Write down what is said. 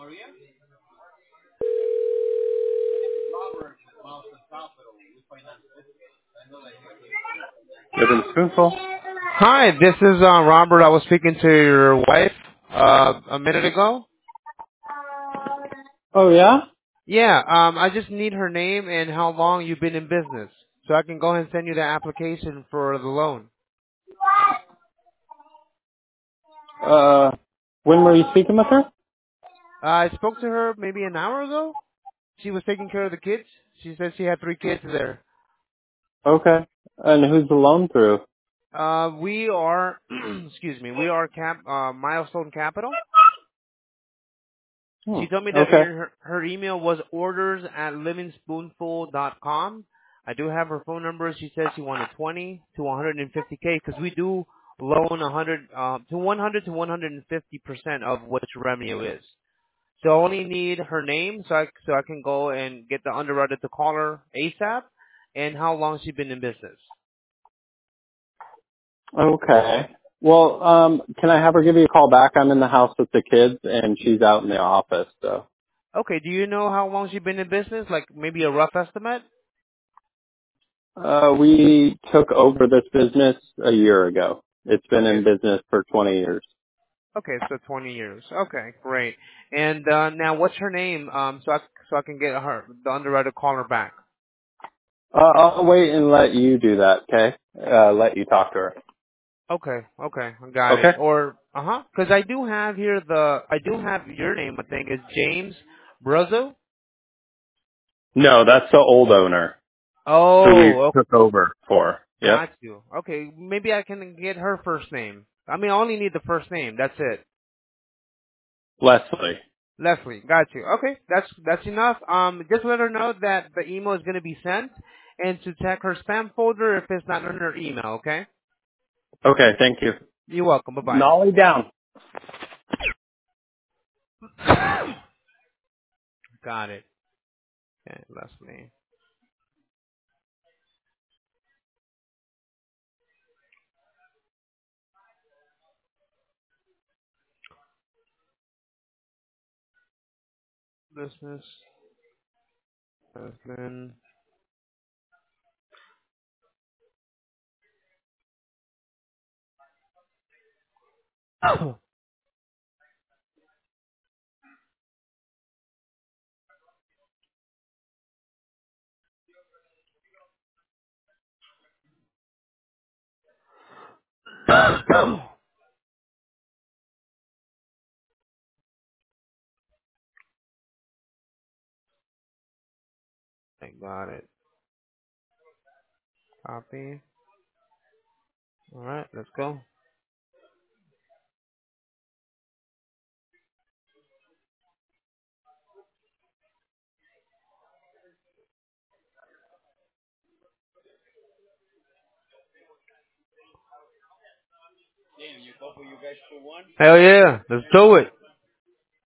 Living Spoonful. Hi, this is Robert. I was speaking to your wife a minute ago. Oh yeah. Yeah, I just need her name and how long you've been in business, so I can go ahead and send you the application for the loan. When were you speaking with her? I spoke to her maybe an hour ago. She was taking care of the kids. She said she had 3 kids there. Okay. And who's the loan through? We are, excuse me, we are Milestone Capital. Hmm. She told me that Okay. her email was orders@livingspoonful.com. I do have her phone number. She says she wanted 20 to 150K because we do loan 100 to 100 to 150% of what your revenue is. So I only need her name so I can go and get the underwriter to call her ASAP and how long she's been in business. Okay. Well, can I have her give you a call back? I'm in the house with the kids, and she's out in the office. So, Okay, do you know how long she's been in business? Like maybe a rough estimate? we took over this business a year ago. It's been Okay, in business for 20 years. Okay, so 20 years. Okay, great. And now, what's her name? So I can get her the underwriter to call her back. I'll wait and let you do that. Okay. Let you talk to her. Okay, I got it. Okay. Or because I do have your name. I think is James Bruzzo. No, that's the old owner who we Oh, took over for. Yep. got you. Okay, maybe I can get her first name. I mean, I only need the first name. That's it. Leslie. Leslie, got you. Okay, that's enough. Just let her know that the email is going to be sent, and to check her spam folder if it's not in her email. Okay. Okay. Thank you. You're welcome. Bye Nolly down. bye. Got it. Okay, Leslie. Business has been. I got it. Copy. All right, let's go. Hell yeah, let's do it.